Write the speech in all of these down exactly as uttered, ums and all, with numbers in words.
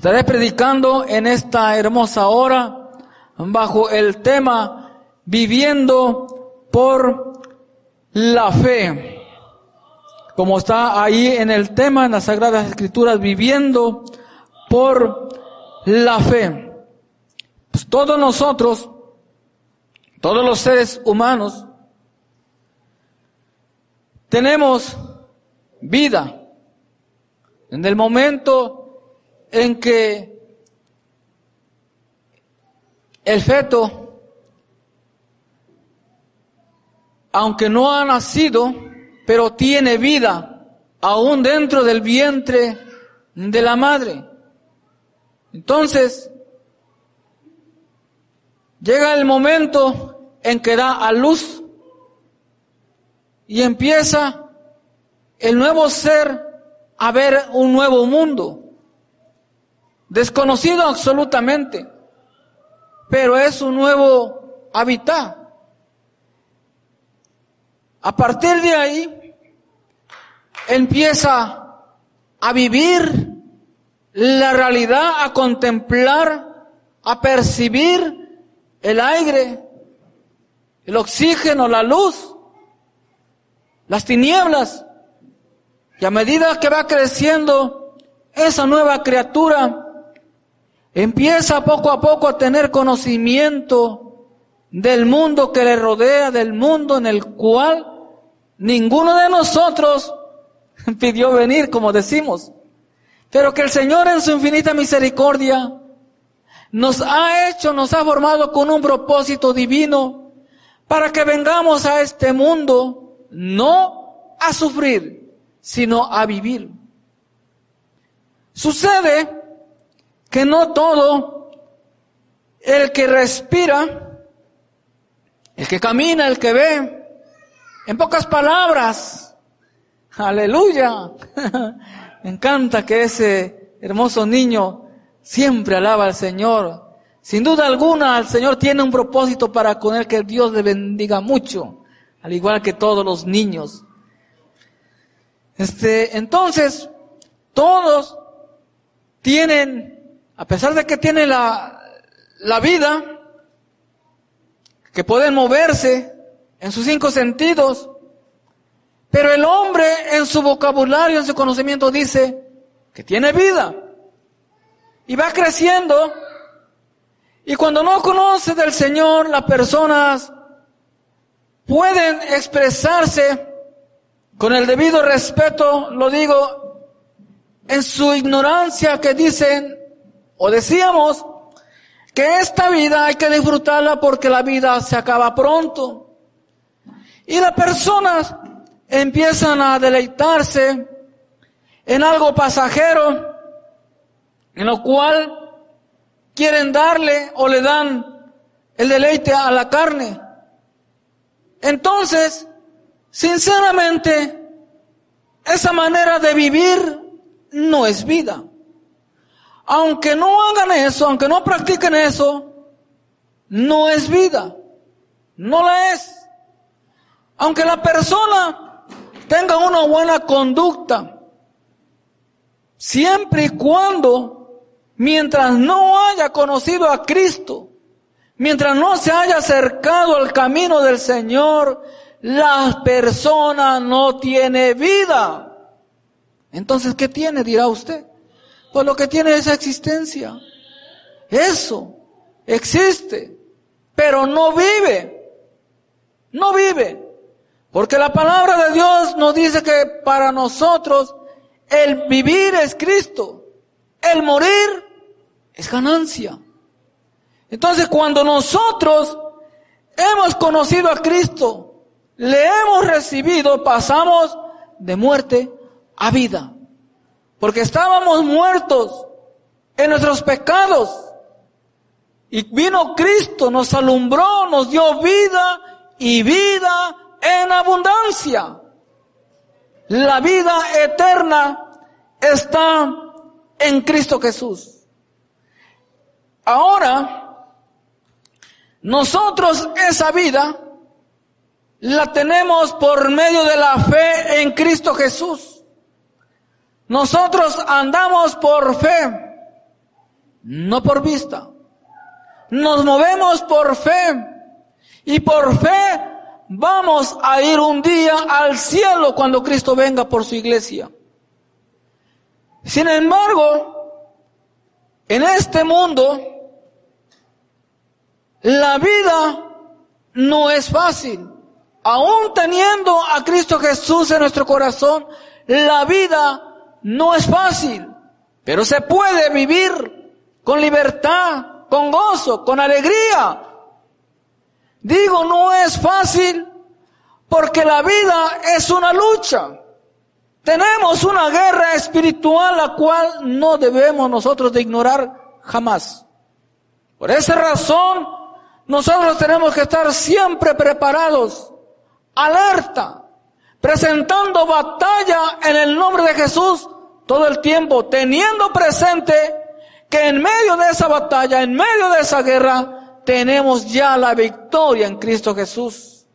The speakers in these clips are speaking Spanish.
Estaré predicando en esta hermosa hora bajo el tema Viviendo por la Fe. Como está ahí en el tema, en las Sagradas Escrituras, Viviendo por la Fe. Pues todos nosotros, todos los seres humanos, tenemos vida. En el momento en que el feto, aunque no ha nacido, pero tiene vida, aún dentro del vientre de la madre. Entonces, llega el momento en que da a luz y empieza el nuevo ser a ver un nuevo mundo, desconocido absolutamente, pero es un nuevo hábitat. A partir de ahí, empieza a vivir la realidad, a contemplar, a percibir el aire, el oxígeno, la luz, las tinieblas. Y a medida que va creciendo esa nueva criatura, empieza poco a poco a tener conocimiento del mundo que le rodea, del mundo en el cual ninguno de nosotros pidió venir, como decimos, pero que el Señor en su infinita misericordia nos ha hecho, nos ha formado con un propósito divino para que vengamos a este mundo no a sufrir, sino a vivir. Sucede que no todo el que respira, el que camina, el que ve, en pocas palabras, aleluya, me encanta que ese hermoso niño siempre alaba al Señor. Sin duda alguna, el Señor tiene un propósito para con él, que Dios le bendiga mucho, al igual que todos los niños. Este, entonces, todos tienen, a pesar de que tienen la, la vida, que pueden moverse en sus cinco sentidos, pero el hombre en su vocabulario, en su conocimiento dice que tiene vida y va creciendo, y cuando no conoce del Señor, las personas pueden expresarse con el debido respeto, lo digo, en su ignorancia, que dicen o decíamos que esta vida hay que disfrutarla porque la vida se acaba pronto. Y las personas empiezan a deleitarse en algo pasajero, en lo cual quieren darle o le dan el deleite a la carne. Entonces, sinceramente, esa manera de vivir no es vida. Aunque no hagan eso, aunque no practiquen eso, no es vida. No la es. Aunque la persona tenga una buena conducta, siempre y cuando, mientras no haya conocido a Cristo, mientras no se haya acercado al camino del Señor, la persona no tiene vida. Entonces, ¿qué tiene? Dirá usted. Pues lo que tiene es existencia. Eso existe, pero no vive. No vive. Porque la palabra de Dios nos dice que para nosotros el vivir es Cristo, el morir es ganancia. Entonces, cuando nosotros hemos conocido a Cristo, le hemos recibido, pasamos de muerte a vida. Porque estábamos muertos en nuestros pecados. Y vino Cristo, nos alumbró, nos dio vida y vida en abundancia. La vida eterna está en Cristo Jesús. Ahora, nosotros esa vida la tenemos por medio de la fe en Cristo Jesús. Nosotros andamos por fe. no por vista. Nos movemos por fe, y por fe vamos a ir un día al cielo cuando Cristo venga por su iglesia. Sin embargo, en este mundo, la vida no es fácil. Aún teniendo a Cristo Jesús en nuestro corazón, la vida no es fácil, pero se puede vivir con libertad, con gozo, con alegría. Digo, no es fácil porque la vida es una lucha. Tenemos una guerra espiritual la cual no debemos nosotros de ignorar jamás. Por esa razón, nosotros tenemos que estar siempre preparados, alerta, presentando batalla en el nombre de Jesús todo el tiempo, teniendo presente que en medio de esa batalla, en medio de esa guerra, tenemos ya la victoria en Cristo Jesús.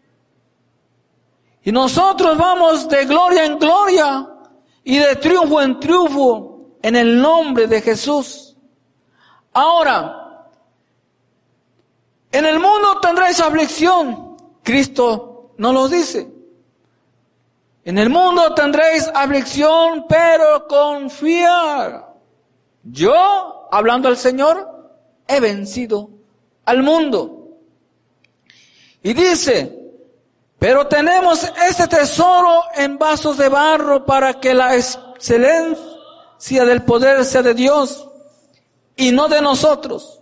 Y nosotros vamos de gloria en gloria y de triunfo en triunfo en el nombre de Jesús. Ahora, en el mundo tendréis aflicción. Cristo nos lo dice. En el mundo tendréis aflicción, pero confiar. Yo, hablando al Señor, he vencido al mundo. Y dice, pero tenemos este tesoro en vasos de barro para que la excelencia del poder sea de Dios y no de nosotros.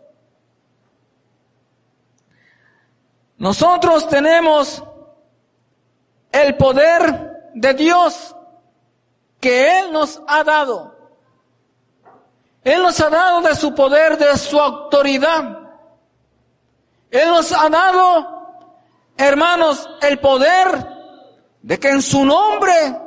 Nosotros tenemos el poder de Dios que Él nos ha dado. Él nos ha dado de su poder, de su autoridad. Él nos ha dado, hermanos, el poder de que en su nombre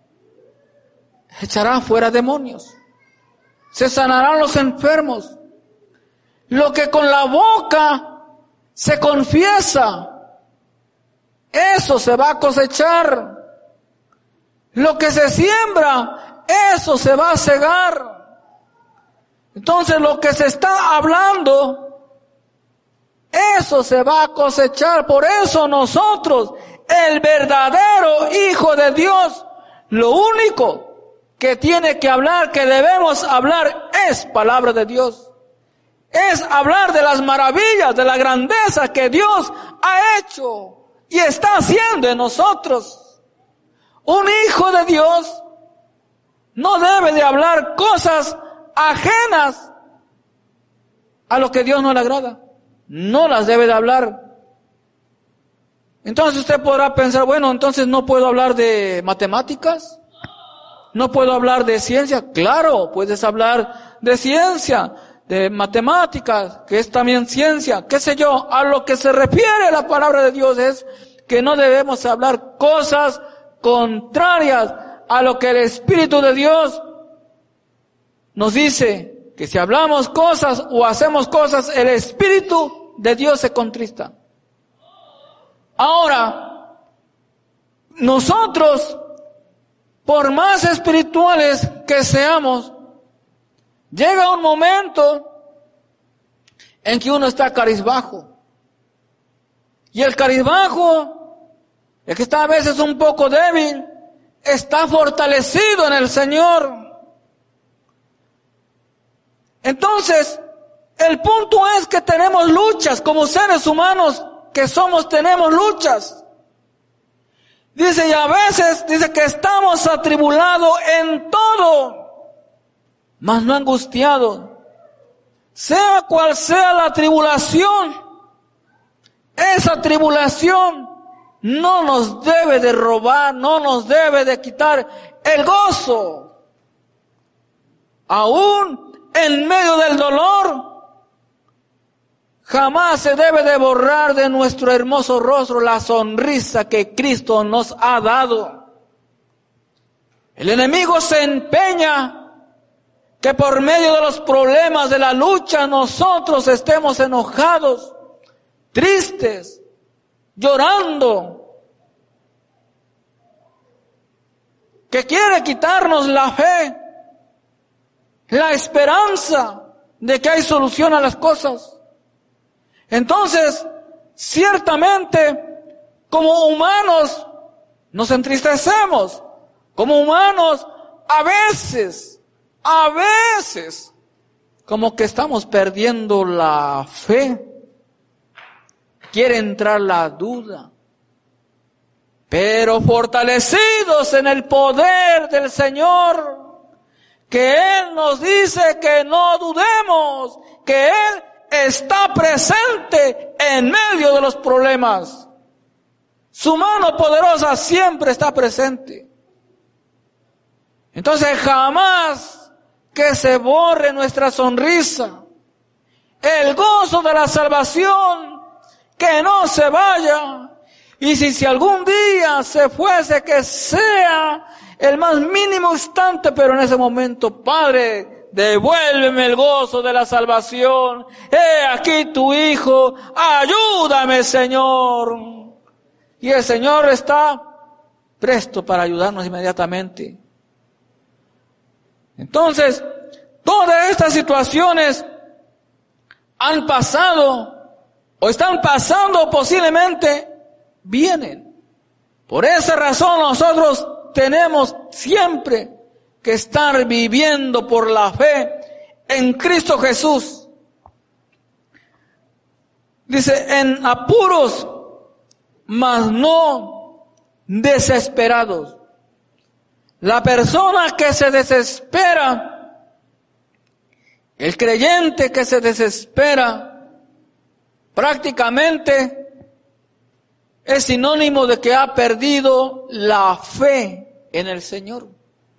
echará fuera demonios. Se sanarán los enfermos. Lo que con la boca se confiesa, eso se va a cosechar. Lo que se siembra, eso se va a cegar. Entonces lo que se está hablando, eso se va a cosechar. Por eso nosotros, el verdadero Hijo de Dios, lo único que tiene que hablar, que debemos hablar, es palabra de Dios. Es hablar de las maravillas, de la grandeza que Dios ha hecho y está haciendo en nosotros. Un hijo de Dios no debe de hablar cosas ajenas a lo que Dios no le agrada. No las debe de hablar. Entonces usted podrá pensar, bueno, entonces no puedo hablar de matemáticas, no puedo hablar de ciencia. Claro, puedes hablar de ciencia, de matemáticas, que es también ciencia, qué sé yo. A lo que se refiere la palabra de Dios es que no debemos hablar cosas contrarias a lo que el Espíritu de Dios nos dice, que si hablamos cosas o hacemos cosas, el Espíritu de Dios se contrista. Ahora, nosotros, por más espirituales que seamos, llega un momento en que uno está cabizbajo. Y el cabizbajo, el que está a veces un poco débil, está fortalecido en el Señor. Entonces, el punto es que tenemos luchas, como seres humanos que somos, tenemos luchas. Dice, y a veces, dice que estamos atribulados en todo, mas no angustiados. Sea cual sea la tribulación, esa tribulación no nos debe de robar, no nos debe de quitar el gozo. Aún en medio del dolor, jamás se debe de borrar de nuestro hermoso rostro la sonrisa que Cristo nos ha dado. El enemigo se empeña que por medio de los problemas de la lucha nosotros estemos enojados, tristes, llorando, que quiere quitarnos la fe, la esperanza, de que hay solución a las cosas. Entonces, ciertamente, como humanos, nos entristecemos. Como humanos, a veces, a veces, como que estamos perdiendo la fe. Quiere entrar la duda. Pero fortalecidos en el poder del Señor, que Él nos dice que no dudemos, que Él está presente en medio de los problemas. Su mano poderosa siempre está presente. Entonces jamás que se borre nuestra sonrisa, el gozo de la salvación, que no se vaya. Y si, si algún día se fuese, que sea el más mínimo instante, pero en ese momento, Padre, devuélveme el gozo de la salvación. He aquí tu Hijo, ayúdame, Señor. Y el Señor está presto para ayudarnos inmediatamente. Entonces, todas estas situaciones han pasado o están pasando, posiblemente vienen. Por esa razón nosotros tenemos siempre que estar viviendo por la fe en Cristo Jesús. Dice, en apuros, mas no desesperados. La persona que se desespera, el creyente que se desespera, prácticamente es sinónimo de que ha perdido la fe en el Señor.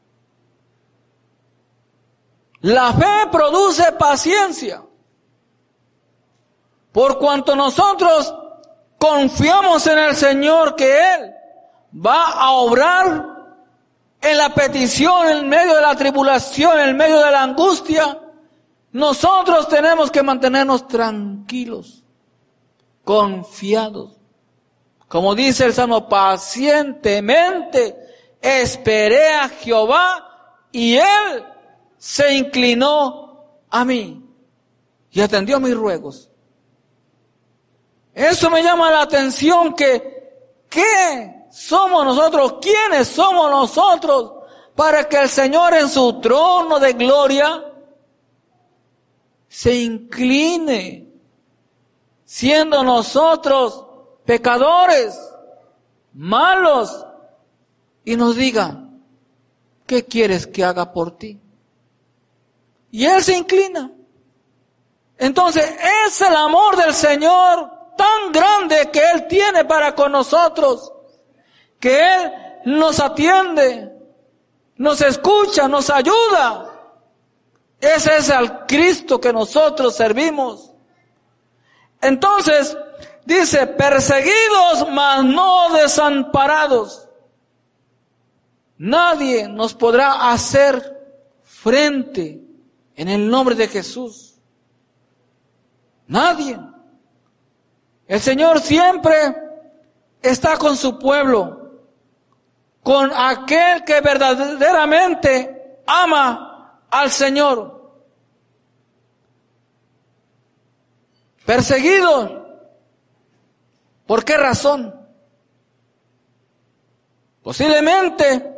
La fe produce paciencia. Por cuanto nosotros confiamos en el Señor que Él va a obrar en la petición, en medio de la tribulación, en medio de la angustia, nosotros tenemos que mantenernos tranquilos, confiados. Como dice el Salmo, pacientemente esperé a Jehová y Él se inclinó a mí y atendió mis ruegos. Eso me llama la atención, que ¿qué somos nosotros? ¿Quiénes somos nosotros para que el Señor en su trono de gloria se incline, siendo nosotros pecadores, malos, y nos diga, ¿qué quieres que haga por ti? Y Él se inclina. Entonces es el amor del Señor tan grande que Él tiene para con nosotros, que Él nos atiende, nos escucha, nos ayuda. Ese es el Cristo que nosotros servimos. Entonces, dice, perseguidos, mas no desamparados. Nadie nos podrá hacer frente en el nombre de Jesús. Nadie. El Señor siempre está con su pueblo, con aquel que verdaderamente ama al Señor. Perseguido. ¿Por qué razón? Posiblemente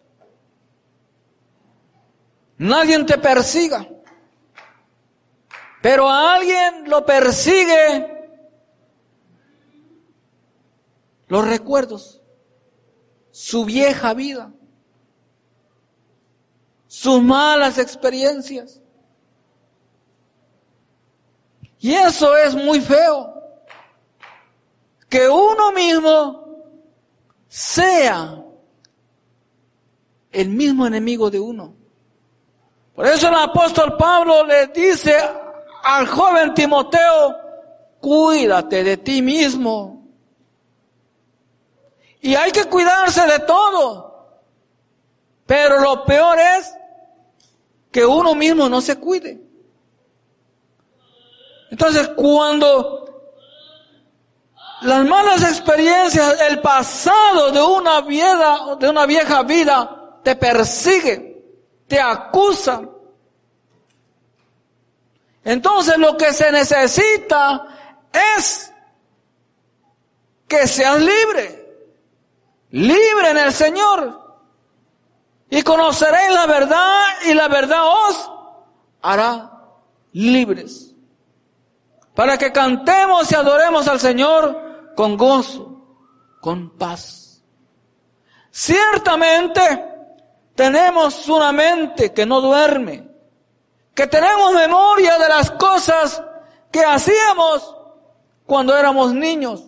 nadie te persiga, pero a alguien lo persigue los recuerdos, su vieja vida, sus malas experiencias. Y eso es muy feo, que uno mismo sea el mismo enemigo de uno. Por eso el apóstol Pablo le dice al joven Timoteo, cuídate de ti mismo. Y hay que cuidarse de todo. Pero lo peor es que uno mismo no se cuide. Entonces, cuando las malas experiencias, el pasado de una vida, de una vieja vida, te persigue, te acusa, Entonces lo que se necesita es que seas libre, libre en el Señor. Y conoceréis la verdad y la verdad os hará libres. Para que cantemos y adoremos al Señor con gozo, con paz. Ciertamente tenemos una mente que no duerme, que tenemos memoria de las cosas que hacíamos cuando éramos niños.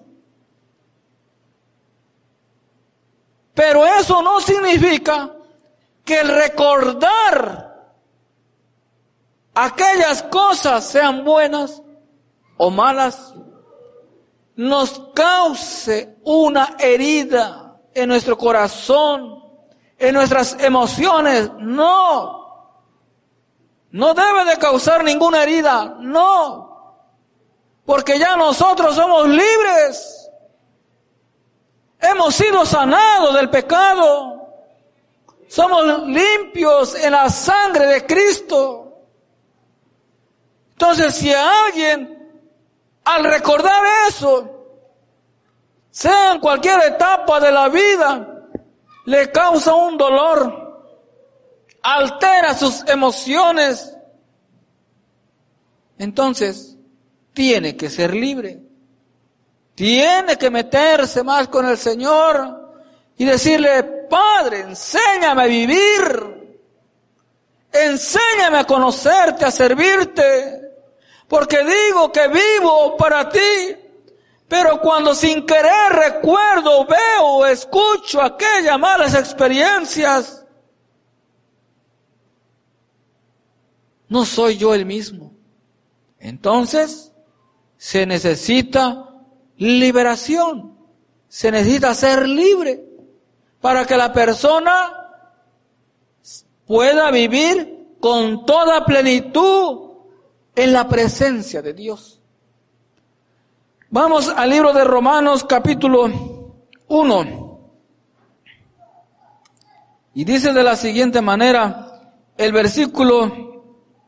Pero eso no significa que el recordar aquellas cosas, sean buenas o malas, nos cause una herida en nuestro corazón, en nuestras emociones. No, no debe de causar ninguna herida, no, porque ya nosotros somos libres, hemos sido sanados del pecado, somos limpios en la sangre de Cristo. Entonces, si a alguien, al recordar eso, sea en cualquier etapa de la vida, le causa un dolor, altera sus emociones, entonces tiene que ser libre. Tiene que meterse más con el Señor y decirle: Padre, enséñame a vivir, enséñame a conocerte, a servirte, porque digo que vivo para ti, pero cuando sin querer recuerdo, veo o escucho aquellas malas experiencias, no soy yo el mismo. Entonces, se necesita liberación, se necesita ser libre para que la persona pueda vivir con toda plenitud en la presencia de Dios. Vamos al libro de Romanos capítulo uno. Y dice de la siguiente manera el versículo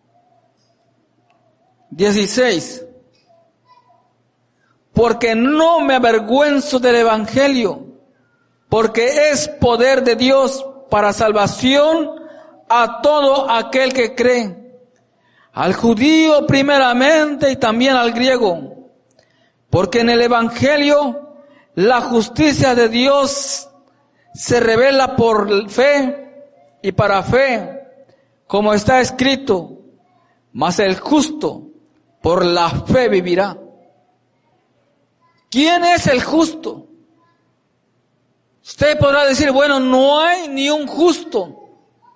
dieciséis. Porque no me avergüenzo del Evangelio, porque es poder de Dios para salvación a todo aquel que cree, al judío primeramente y también al griego, porque en el Evangelio la justicia de Dios se revela por fe y para fe, como está escrito: mas el justo por la fe vivirá. ¿Quién es el justo? Usted podrá decir: bueno, no hay ni un justo.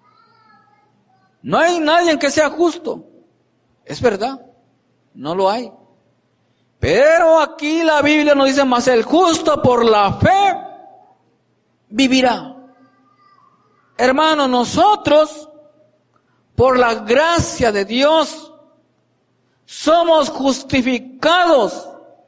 No hay nadie que sea justo. Es verdad, no lo hay. Pero aquí la Biblia nos dice: mas el justo por la fe vivirá. Hermanos, nosotros, por la gracia de Dios, somos justificados,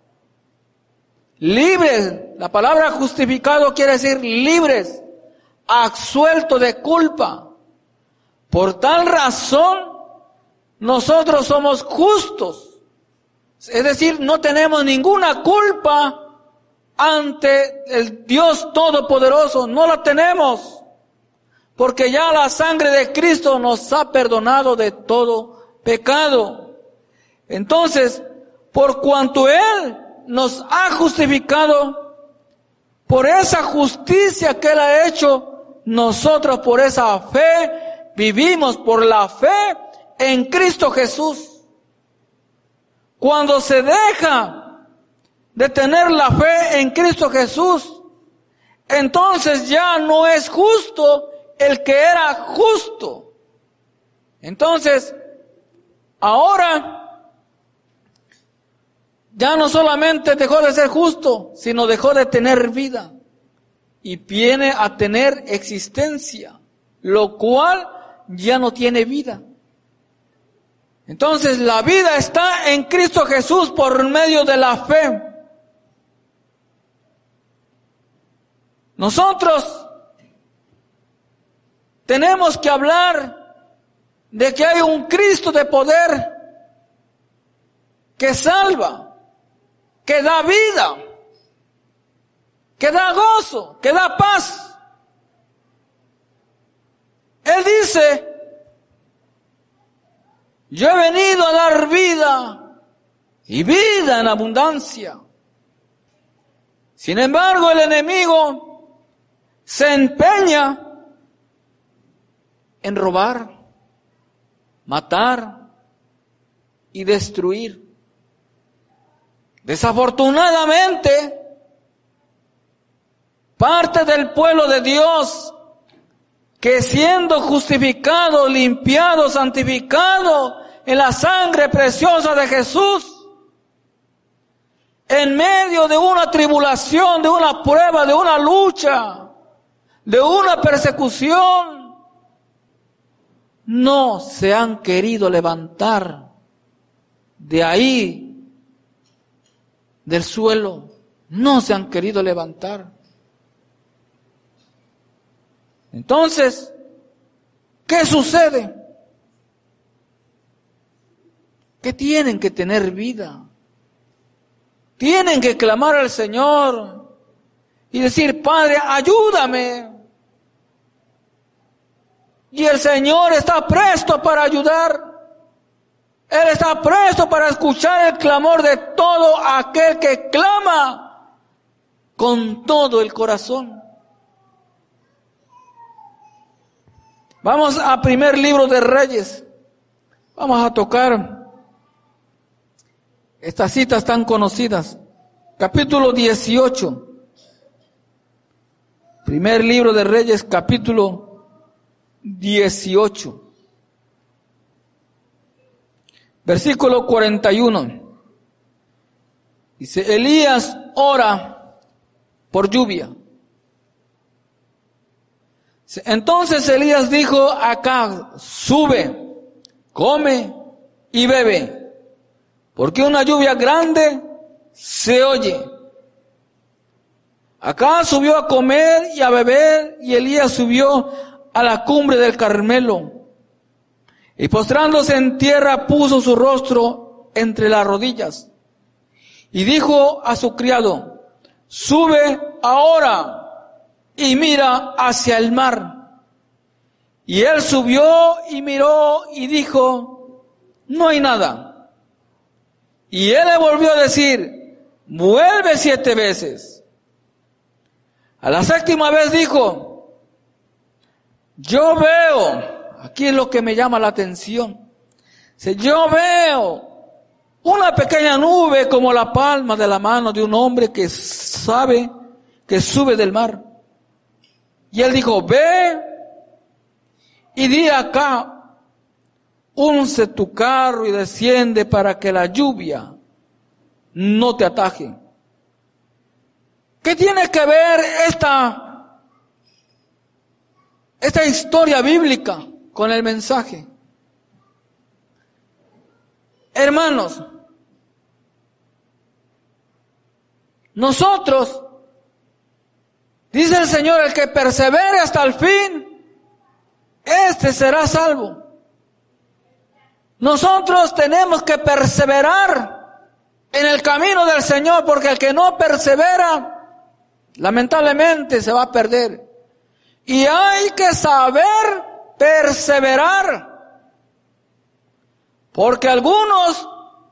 libres. La palabra justificado quiere decir libres, absueltos de culpa. Por tal razón, nosotros somos justos. Es decir, no tenemos ninguna culpa ante el Dios Todopoderoso. No la tenemos, porque ya la sangre de Cristo nos ha perdonado de todo pecado. Entonces, por cuanto Él nos ha justificado, por esa justicia que Él ha hecho, nosotros por esa fe vivimos, por la fe en Cristo Jesús. Cuando se deja de tener la fe en Cristo Jesús, entonces ya no es justo el que era justo. Entonces, ahora ya no solamente dejó de ser justo, sino dejó de tener vida y viene a tener existencia, lo cual ya no tiene vida. Entonces la vida está en Cristo Jesús por medio de la fe. Nosotros tenemos que hablar de que hay un Cristo de poder que salva, que da vida, que da gozo, que da paz. Él dice, yo he venido a dar vida y vida en abundancia. Sin embargo, el enemigo se empeña en robar, matar y destruir. Desafortunadamente, parte del pueblo de Dios que siendo justificado, limpiado, santificado en la sangre preciosa de Jesús, en medio de una tribulación, de una prueba, de una lucha, de una persecución, no se han querido levantar de ahí, del suelo, no se han querido levantar. Entonces, ¿qué sucede? Que tienen que tener vida. Tienen que clamar al Señor y decir, Padre, ayúdame. Y el Señor está presto para ayudar. Él está presto para escuchar el clamor de todo aquel que clama con todo el corazón. Vamos a primer libro de Reyes. Vamos a tocar estas citas tan conocidas. Capítulo dieciocho. Primer libro de Reyes, capítulo dieciocho. Versículo cuarenta y uno. Dice, Elías ora por lluvia. Entonces Elías dijo a Acab, sube, come y bebe, porque una lluvia grande se oye. Acab subió a comer y a beber, y Elías subió a la cumbre del Carmelo, y postrándose en tierra puso su rostro entre las rodillas, y dijo a su criado, sube ahora y mira hacia el mar. Y él subió y miró y dijo, no hay nada. Y él le volvió a decir, vuelve siete veces. A la séptima vez dijo, yo veo, aquí es lo que me llama la atención, dice, yo veo una pequeña nube como la palma de la mano de un hombre que sabe que sube del mar. Y él dijo, ve y di acá, unce tu carro y desciende para que la lluvia no te ataje. ¿Qué tiene que ver esta, esta historia bíblica con el mensaje? Hermanos, nosotros, dice el Señor, el que persevere hasta el fin, este será salvo. Nosotros tenemos que perseverar en el camino del Señor, porque el que no persevera, lamentablemente se va a perder. Y hay que saber perseverar, porque algunos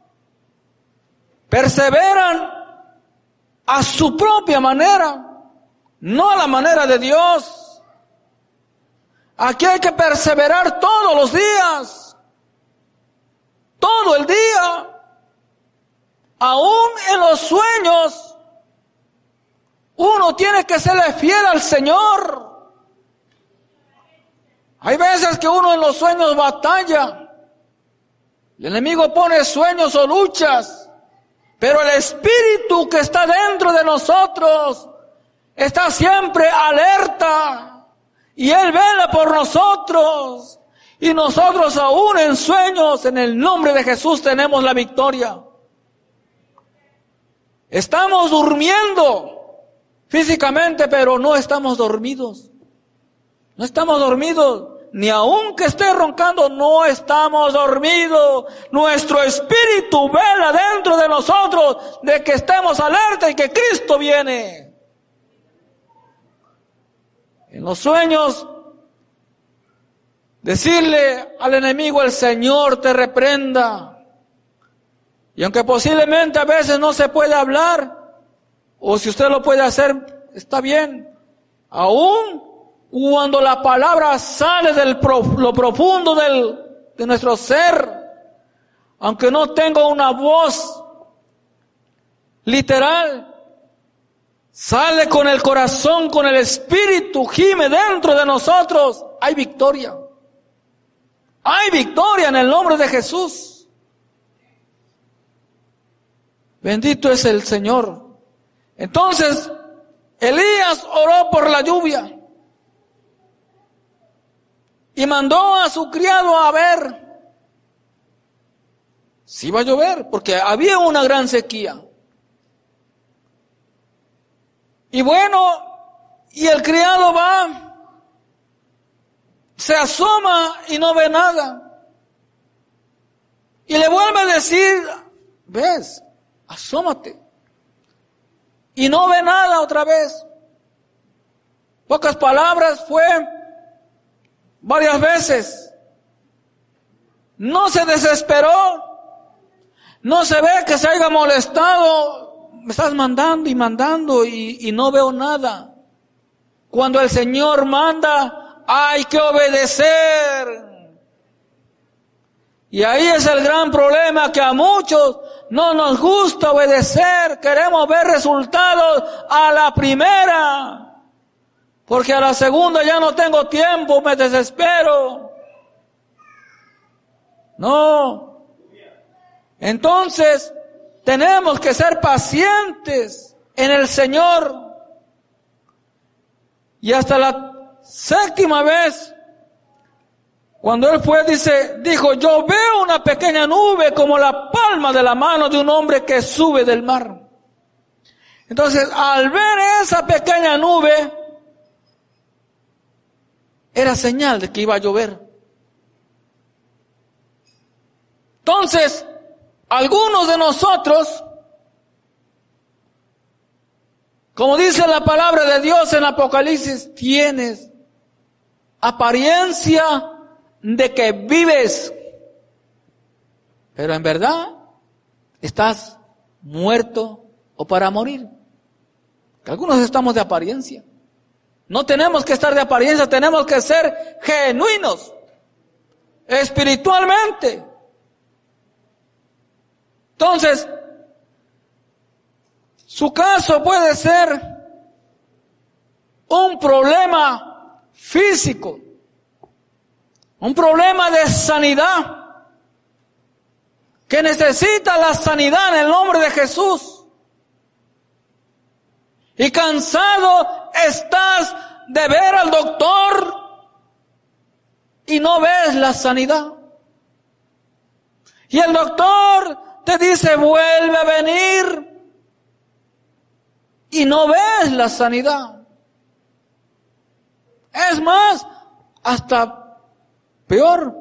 perseveran a su propia manera, no a la manera de Dios. Aquí hay que perseverar todos los días, todo el día, aún en los sueños. Uno tiene que serle fiel al Señor. Hay veces que uno en los sueños batalla. El enemigo pone sueños o luchas, pero el Espíritu que está dentro de nosotros está siempre alerta, y Él vela por nosotros, y nosotros aún en sueños, en el nombre de Jesús, tenemos la victoria. Estamos durmiendo físicamente, pero no estamos dormidos. No estamos dormidos, ni aun que esté roncando, no estamos dormidos. Nuestro espíritu vela dentro de nosotros de que estemos alerta y que Cristo viene. En los sueños, decirle al enemigo, el Señor te reprenda. Y aunque posiblemente a veces no se puede hablar, o si usted lo puede hacer, está bien. Aún cuando la palabra sale de lo profundo del, de nuestro ser, aunque no tenga una voz literal, sale con el corazón, con el espíritu, gime dentro de nosotros, hay victoria. Hay victoria en el nombre de Jesús. Bendito es el Señor. Entonces, Elías oró por la lluvia y mandó a su criado a ver si iba a llover, porque había una gran sequía. Y bueno, y el criado va, se asoma y no ve nada. Y le vuelve a decir, ves, asómate. Y no ve nada otra vez. Pocas palabras, fue varias veces. No se desesperó. No se ve que se haya molestado. Me estás mandando y mandando y, y no veo nada. Cuando el Señor manda, hay que obedecer. Y ahí es el gran problema, que a muchos no nos gusta obedecer. Queremos ver resultados a la primera, porque a la segunda ya no tengo tiempo, me desespero. No. Entonces, tenemos que ser pacientes en el Señor. Y hasta la séptima vez, cuando él fue, dice, dijo, yo veo una pequeña nube como la palma de la mano de un hombre que sube del mar. Entonces, al ver esa pequeña nube, era señal de que iba a llover. Entonces, algunos de nosotros, como dice la palabra de Dios en Apocalipsis, tienes apariencia de que vives, pero en verdad estás muerto o para morir. Que algunos estamos de apariencia. No tenemos que estar de apariencia, tenemos que ser genuinos espiritualmente. Entonces, su caso puede ser un problema físico, un problema de sanidad, que necesita la sanidad en el nombre de Jesús. Y cansado estás de ver al doctor y no ves la sanidad. Y el doctor te dice, vuelve a venir, y no ves la sanidad. Es más, hasta peor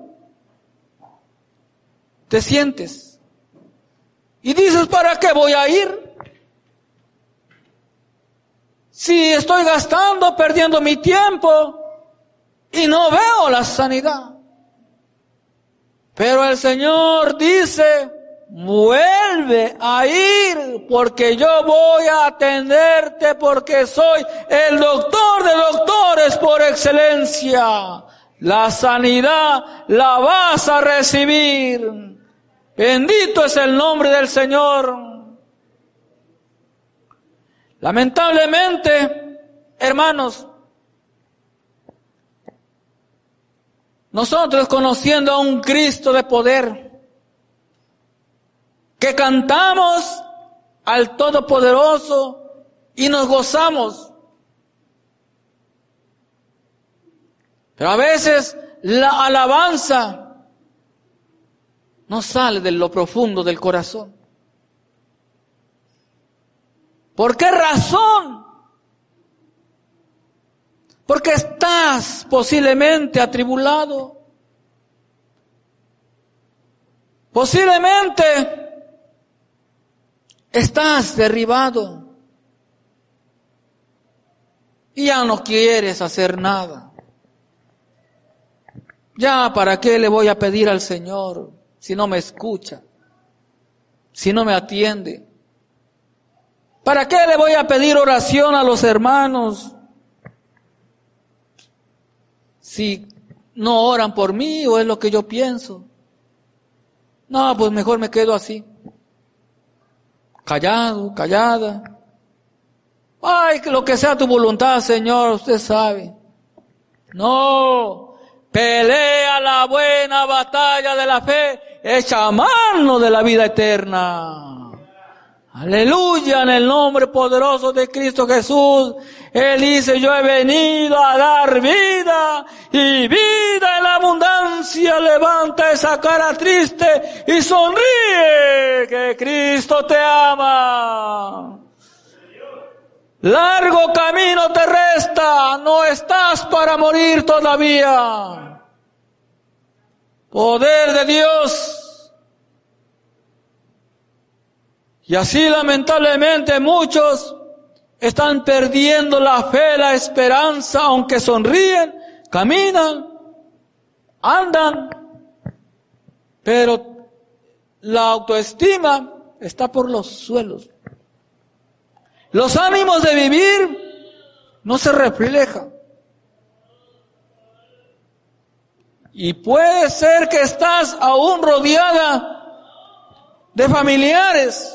te sientes. Y dices, ¿para qué voy a ir? Si estoy gastando, perdiendo mi tiempo, y no veo la sanidad. Pero el Señor dice, vuelve a ir, porque yo voy a atenderte, porque soy el doctor de doctores por excelencia. La sanidad la vas a recibir. Bendito es el nombre del Señor. Lamentablemente, hermanos, nosotros conociendo a un Cristo de poder, que cantamos al Todopoderoso y nos gozamos, pero a veces la alabanza no sale de lo profundo del corazón. ¿Por qué razón? Porque estás posiblemente atribulado. Posiblemente estás derribado. Y ya no quieres hacer nada. Ya, ¿para qué le voy a pedir al Señor si no me escucha? Si no me atiende. ¿Para qué le voy a pedir oración a los hermanos si no oran por mí o es lo que yo pienso? No, pues mejor me quedo así. Callado, callada. Ay, que lo que sea tu voluntad, Señor, usted sabe. No, pelea la buena batalla de la fe, echa mano de la vida eterna. Aleluya, en el nombre poderoso de Cristo Jesús. Él dice, yo he venido a dar vida y vida en abundancia. Levanta esa cara triste y sonríe, que Cristo te ama. Largo camino te resta, no estás para morir todavía. Poder de Dios. Y así lamentablemente muchos están perdiendo la fe, la esperanza, aunque sonríen, caminan, andan, pero la autoestima está por los suelos. Los ánimos de vivir no se reflejan. Y puede ser que estás aún rodeada de familiares,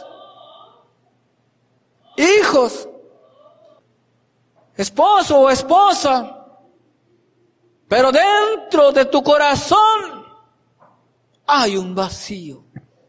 hijos, esposo o esposa, pero dentro de tu corazón hay un vacío.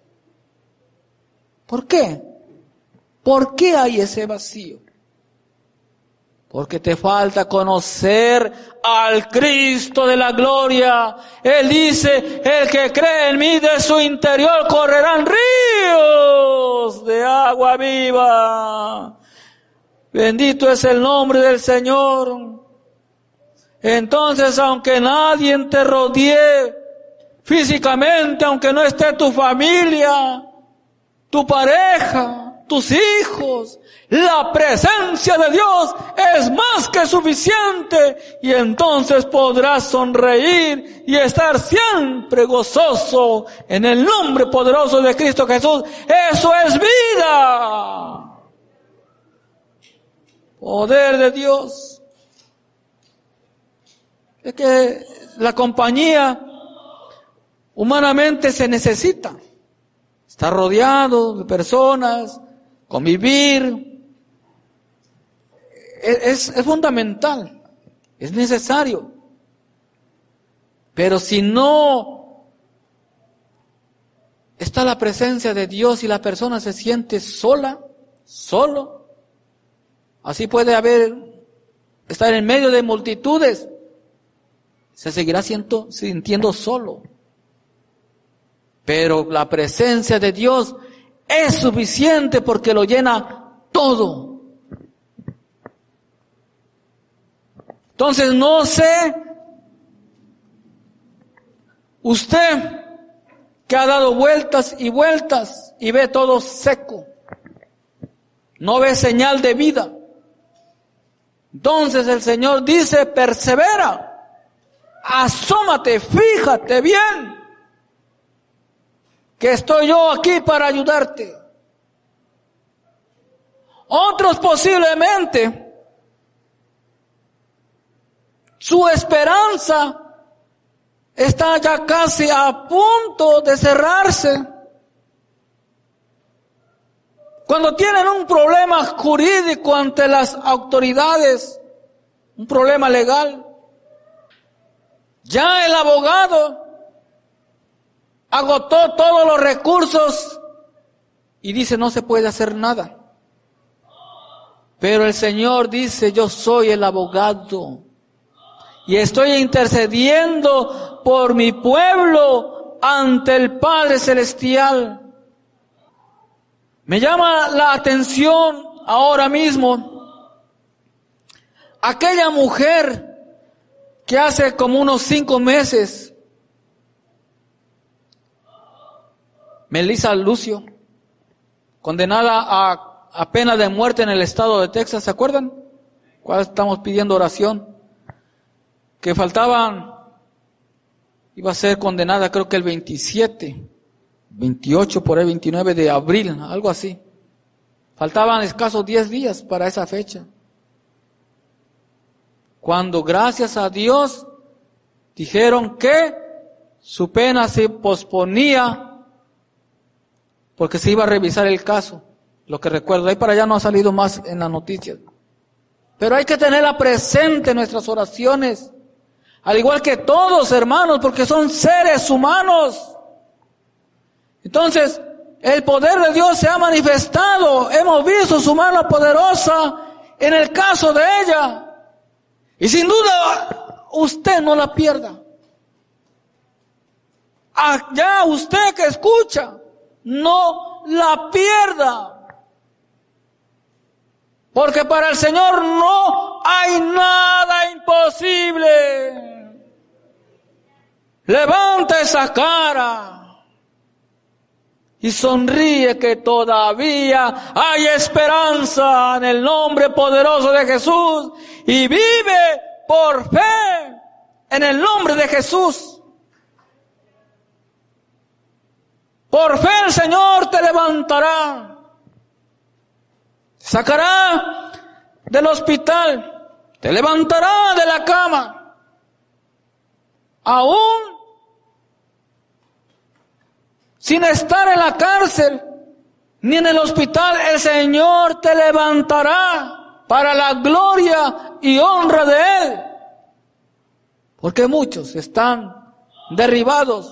¿Por qué? ¿Por qué hay ese vacío? Porque te falta conocer al Cristo de la gloria. Él dice, el que cree en mí, de su interior correrán ríos de agua viva. Bendito es el nombre del Señor. Entonces, aunque nadie te rodee físicamente, aunque no esté tu familia, tu pareja, tus hijos, la presencia de Dios es más que suficiente, y entonces podrás sonreír y estar siempre gozoso en el nombre poderoso de Cristo Jesús. Eso es vida. Poder de Dios. Es que la compañía humanamente se necesita. Estar rodeado de personas, convivir, es, es fundamental, es necesario. Pero si no está la presencia de Dios y la persona se siente sola, solo, así puede haber, estar en medio de multitudes, se seguirá siendo, sintiendo solo. Pero la presencia de Dios es suficiente porque lo llena todo. Entonces no sé, usted que ha dado vueltas y vueltas y ve todo seco, no ve señal de vida. Entonces el Señor dice, persevera, asómate, fíjate bien, que estoy yo aquí para ayudarte. Otros posiblemente su esperanza está ya casi a punto de cerrarse. Cuando tienen un problema jurídico ante las autoridades, un problema legal, ya el abogado agotó todos los recursos y dice no se puede hacer nada. Pero el Señor dice, yo soy el abogado y estoy intercediendo por mi pueblo ante el Padre Celestial. Me llama la atención ahora mismo aquella mujer que hace como unos cinco meses, Melissa Lucio, condenada a, a pena de muerte en el estado de Texas, ¿se acuerdan? Cuando estamos pidiendo oración, que faltaban, iba a ser condenada creo que el veintisiete, veintiocho, por ahí veintinueve de abril, algo así. Faltaban escasos diez días para esa fecha. Cuando gracias a Dios dijeron que su pena se posponía porque se iba a revisar el caso, lo que recuerdo. De ahí para allá no ha salido más en las noticias. Pero hay que tenerla presente en nuestras oraciones, al igual que todos, hermanos, porque son seres humanos. Entonces, el poder de Dios se ha manifestado. Hemos visto su mano poderosa en el caso de ella. Y sin duda, usted no la pierda. Allá usted que escucha, no la pierda. Porque para el Señor no hay nada imposible. Levanta esa cara y sonríe, que todavía hay esperanza en el nombre poderoso de Jesús, y vive por fe en el nombre de Jesús. Por fe el Señor te levantará, sacará del hospital, te levantará de la cama. Aún sin estar en la cárcel ni en el hospital, el Señor te levantará para la gloria y honra de Él. Porque muchos están derribados,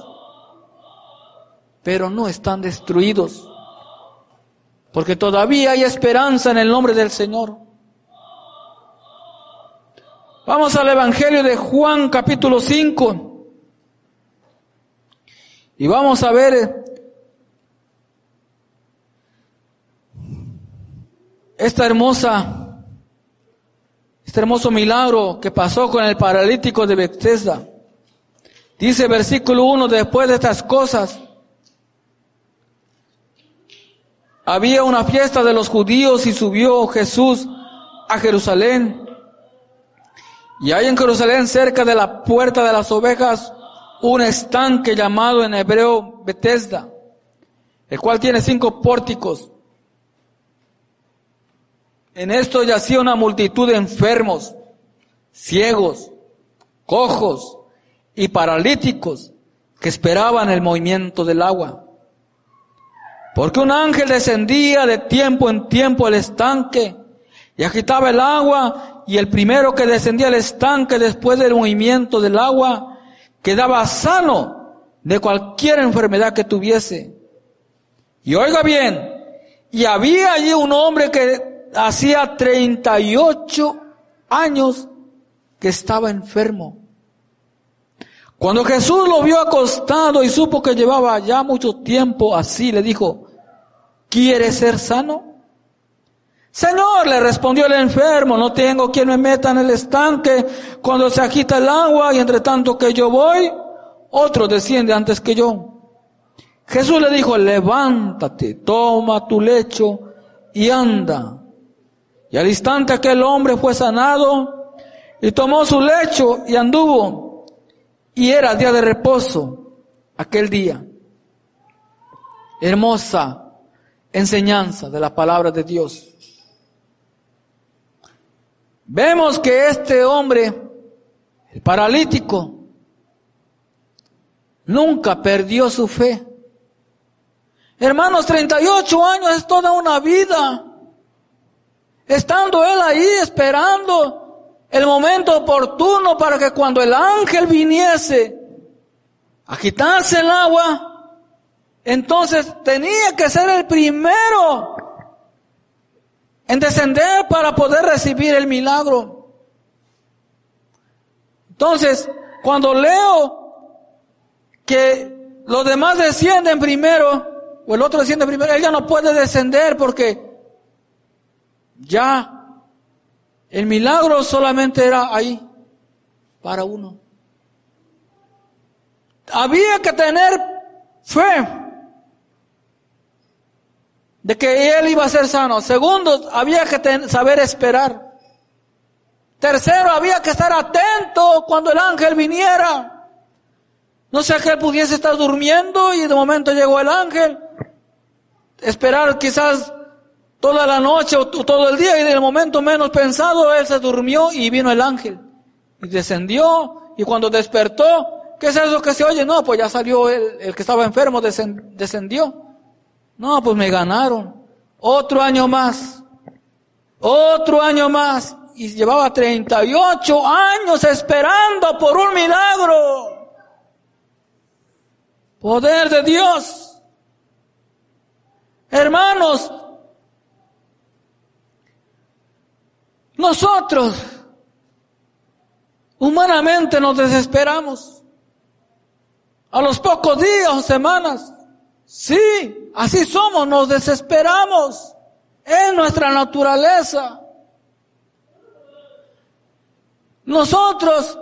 pero no están destruidos, porque todavía hay esperanza en el nombre del Señor. Vamos al Evangelio de Juan, capítulo cinco, y vamos a ver esta hermosa, este hermoso milagro que pasó con el paralítico de Bethesda. Dice versículo uno: después de estas cosas, había una fiesta de los judíos y subió Jesús a Jerusalén. Y hay en Jerusalén, cerca de la puerta de las ovejas, un estanque llamado en hebreo Bethesda, el cual tiene cinco pórticos. En esto yacía una multitud de enfermos, ciegos, cojos y paralíticos que esperaban el movimiento del agua. Porque un ángel descendía de tiempo en tiempo al estanque y agitaba el agua, y el primero que descendía al estanque después del movimiento del agua quedaba sano de cualquier enfermedad que tuviese. Y oiga bien, y había allí un hombre que hacía treinta y ocho años que estaba enfermo. Cuando Jesús lo vio acostado y supo que llevaba ya mucho tiempo así, le dijo: ¿quieres ser sano? Señor, le respondió el enfermo, no tengo quien me meta en el estanque cuando se agita el agua, y entre tanto que yo voy, otro desciende antes que yo. Jesús le dijo: levántate, toma tu lecho y anda. Y al instante aquel hombre fue sanado y tomó su lecho y anduvo. Y era día de reposo aquel día. Hermosa enseñanza de la palabra de Dios. Vemos que este hombre, el paralítico, nunca perdió su fe. Hermanos, treinta y ocho años es toda una vida. Estando él ahí esperando el momento oportuno para que cuando el ángel viniese a agitarse el agua, entonces tenía que ser el primero en descender para poder recibir el milagro. Entonces, cuando leo que los demás descienden primero, o el otro desciende primero, él ya no puede descender porque ya el milagro solamente era ahí, para uno. Había que tener fe de que él iba a ser sano. Segundo, había que ten, saber esperar. Tercero, había que estar atento cuando el ángel viniera. No sea que él pudiese estar durmiendo y de momento llegó el ángel. Esperar quizás toda la noche o todo el día, y en el momento menos pensado él se durmió y vino el ángel. Y descendió, y cuando despertó, ¿qué es eso que se oye? No, pues ya salió el, el que estaba enfermo, descendió. No, pues me ganaron. Otro año más. Otro año más. Y llevaba treinta y ocho años esperando por un milagro. Poder de Dios. Hermanos, nosotros humanamente nos desesperamos. A los pocos días o semanas, sí, así somos, nos desesperamos. Es nuestra naturaleza. Nosotros,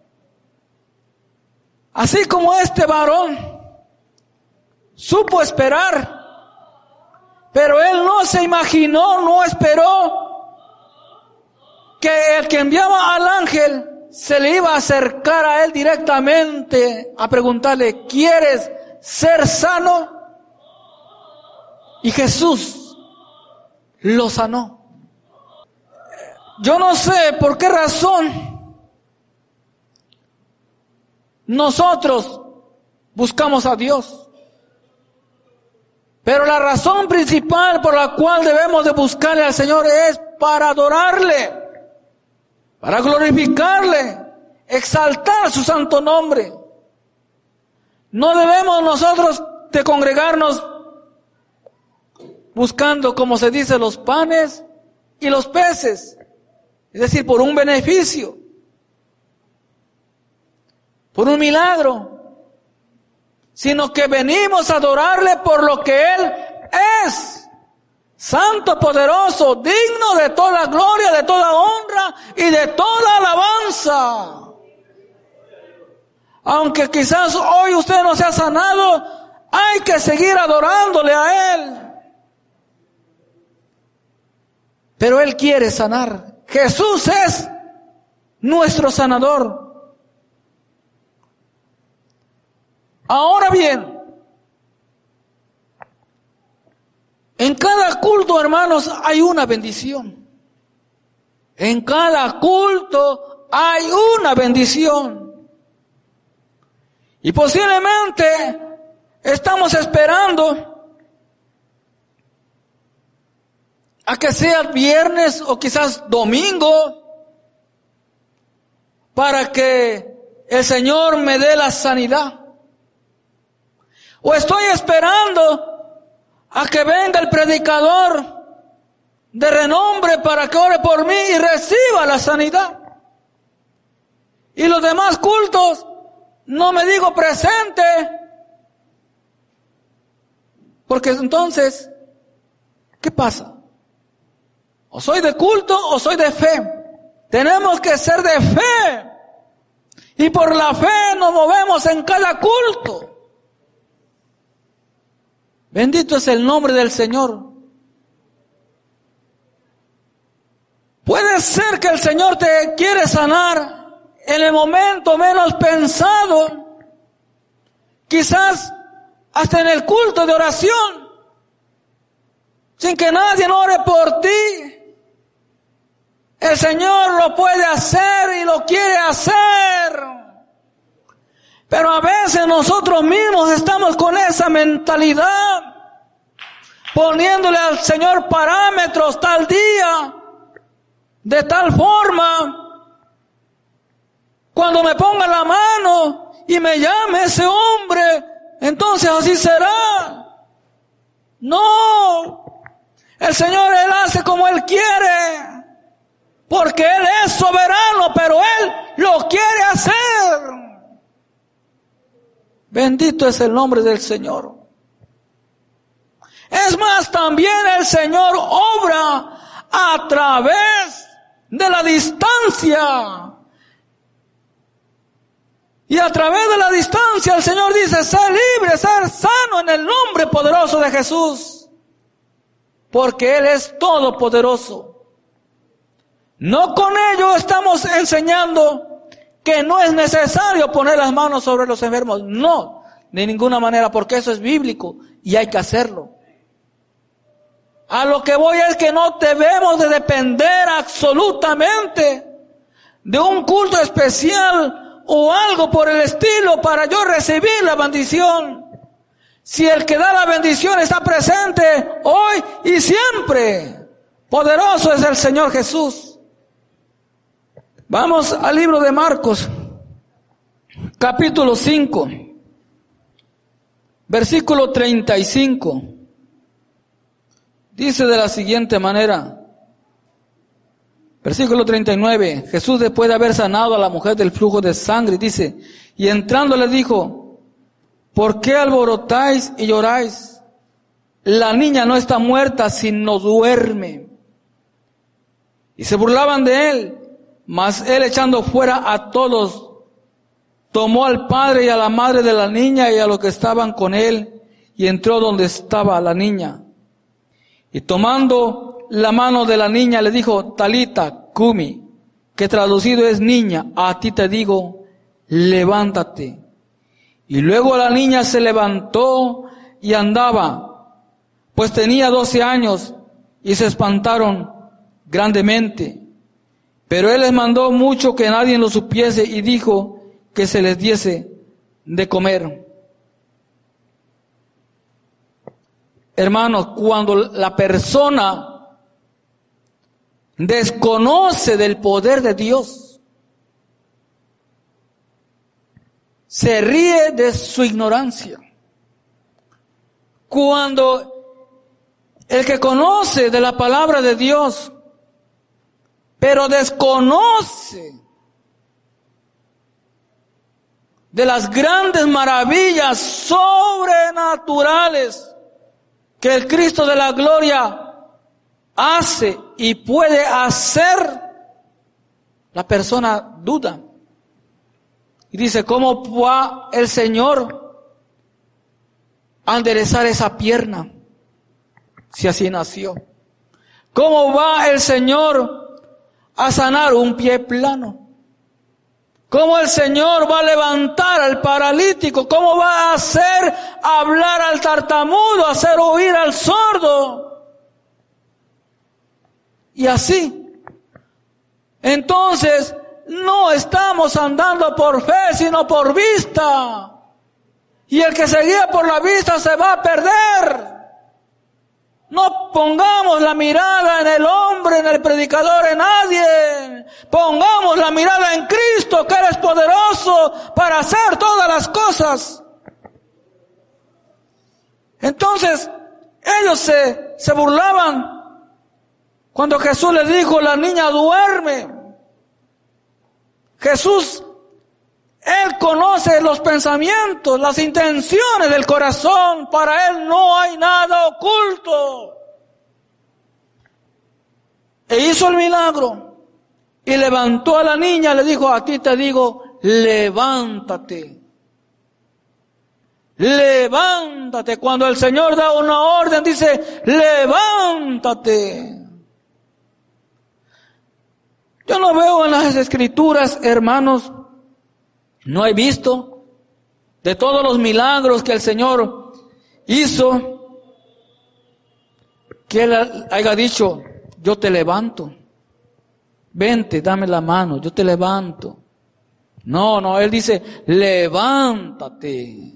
así como este varón, supo esperar, pero él no se imaginó, no esperó que el que enviaba al ángel se le iba a acercar a él directamente a preguntarle, ¿quieres ser sano? Y Jesús lo sanó. Yo no sé por qué razón nosotros buscamos a Dios. Pero la razón principal por la cual debemos de buscarle al Señor es para adorarle, para glorificarle, exaltar su santo nombre. No debemos nosotros de congregarnos buscando, como se dice, los panes y los peces, es decir, por un beneficio, por un milagro, sino que venimos a adorarle por lo que Él es, santo, poderoso, digno de toda gloria, de toda honra y de toda alabanza. Aunque quizás hoy usted no sea sanado, hay que seguir adorándole a Él. Pero Él quiere sanar. Jesús es nuestro sanador. Ahora bien, en cada culto, hermanos, hay una bendición. En cada culto hay una bendición. Y posiblemente estamos esperando a que sea viernes o quizás domingo para que el Señor me dé la sanidad. O estoy esperando a que venga el predicador de renombre para que ore por mí y reciba la sanidad. Y los demás cultos no me digo presente, porque entonces, ¿qué pasa? O soy de culto o soy de fe. Tenemos que ser de fe. Y por la fe nos movemos en cada culto. Bendito es el nombre del Señor. Puede ser que el Señor te quiere sanar en el momento menos pensado, quizás hasta en el culto de oración, sin que nadie ore por ti. El Señor lo puede hacer y lo quiere hacer. Pero a veces nosotros mismos estamos con esa mentalidad, poniéndole al Señor parámetros tal día, de tal forma, cuando me ponga la mano y me llame ese hombre, entonces así será. No, el Señor Él hace como Él quiere, porque Él es soberano, pero Él lo quiere hacer. Bendito es el nombre del Señor. Es más, también el Señor obra a través de la distancia. Y a través de la distancia el Señor dice, sé libre, ser sano en el nombre poderoso de Jesús. Porque Él es todopoderoso. No con ello estamos enseñando que no es necesario poner las manos sobre los enfermos. No, de ninguna manera, porque eso es bíblico y hay que hacerlo. A lo que voy es que no debemos de depender absolutamente de un culto especial o algo por el estilo para yo recibir la bendición. Si el que da la bendición está presente hoy y siempre, poderoso es el Señor Jesús. Vamos al libro de Marcos, capítulo cinco, versículo treinta y cinco. Dice de la siguiente manera, versículo treinta y nueve, Jesús después de haber sanado a la mujer del flujo de sangre, dice, y entrando le dijo, ¿por qué alborotáis y lloráis? La niña no está muerta, sino duerme. Y se burlaban de él, mas él echando fuera a todos, tomó al padre y a la madre de la niña y a los que estaban con él, y entró donde estaba la niña. Y tomando la mano de la niña le dijo, Talita Cumi, que traducido es niña, a ti te digo, levántate. Y luego la niña se levantó y andaba, pues tenía doce años, y se espantaron grandemente. Pero él les mandó mucho que nadie lo supiese y dijo que se les diese de comer. Hermanos, cuando la persona desconoce del poder de Dios, se ríe de su ignorancia. Cuando el que conoce de la palabra de Dios, pero desconoce de las grandes maravillas sobrenaturales que el Cristo de la gloria hace y puede hacer, la persona duda. Y dice, ¿cómo va el Señor a enderezar esa pierna? Si así nació. ¿Cómo va el Señor a sanar un pie plano? ¿Cómo el Señor va a levantar al paralítico? ¿Cómo va a hacer hablar al tartamudo, hacer oír al sordo? Y así. Entonces, no estamos andando por fe, sino por vista. Y el que se guía por la vista se va a perder. No pongamos la mirada en el hombre, en el predicador, en nadie. Pongamos la mirada en Cristo, que Él es poderoso para hacer todas las cosas. Entonces, ellos se, se burlaban cuando Jesús les dijo, la niña duerme. Jesús, Él conoce los pensamientos, las intenciones del corazón. Para Él no hay nada oculto. E hizo el milagro. Y levantó a la niña, le dijo, a ti te digo, levántate. Levántate. Cuando el Señor da una orden, dice, levántate. Yo no veo en las Escrituras, hermanos, no he visto de todos los milagros que el Señor hizo, que Él haya dicho, yo te levanto. Vente, dame la mano, yo te levanto. No, no, Él dice, levántate.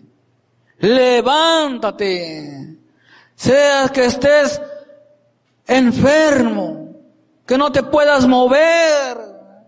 Levántate. Sea que estés enfermo, que no te puedas mover.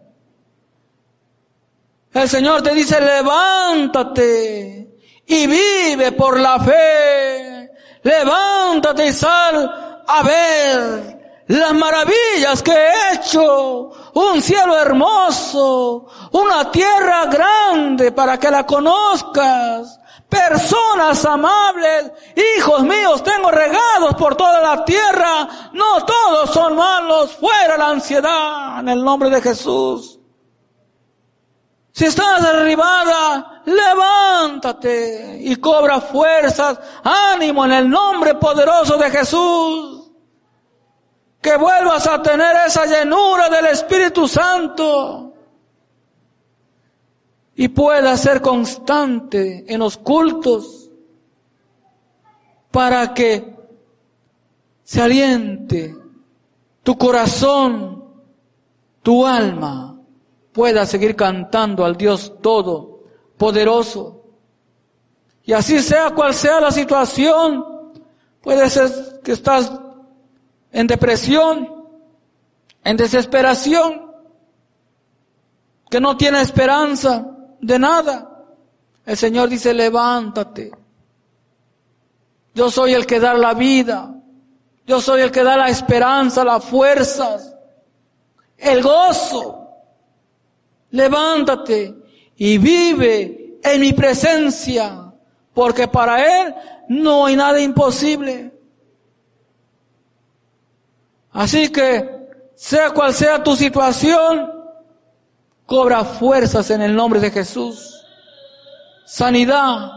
El Señor te dice, levántate y vive por la fe. Levántate y sal a ver las maravillas que he hecho. Un cielo hermoso, una tierra grande para que la conozcas. Personas amables, hijos míos, tengo regados por toda la tierra. No todos son malos, fuera la ansiedad en el nombre de Jesús. Si estás derribada, levántate y cobra fuerzas, ánimo en el nombre poderoso de Jesús. Que vuelvas a tener esa llenura del Espíritu Santo y puedas ser constante en los cultos para que se aliente tu corazón, tu alma, pueda seguir cantando al Dios Todopoderoso. Y así sea cual sea la situación, puede ser que estás en depresión, en desesperación, que no tienes esperanza de nada. El Señor dice, levántate. Yo soy el que da la vida. Yo soy el que da la esperanza, las fuerzas, el gozo. Levántate y vive en mi presencia, porque para Él no hay nada imposible. Así que, sea cual sea tu situación, cobra fuerzas en el nombre de Jesús. Sanidad,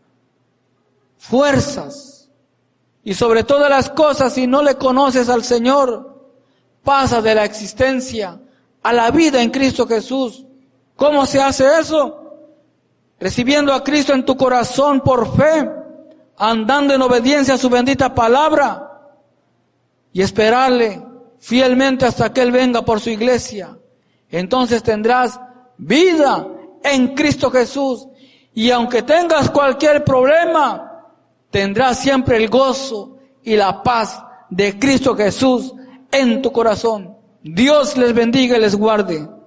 fuerzas. Y sobre todas las cosas, si no le conoces al Señor, pasa de la existencia a la vida en Cristo Jesús. ¿Cómo se hace eso? Recibiendo a Cristo en tu corazón por fe, andando en obediencia a su bendita palabra y esperarle fielmente hasta que Él venga por su iglesia. Entonces tendrás vida en Cristo Jesús. Y aunque tengas cualquier problema, tendrás siempre el gozo y la paz de Cristo Jesús en tu corazón. Dios les bendiga y les guarde.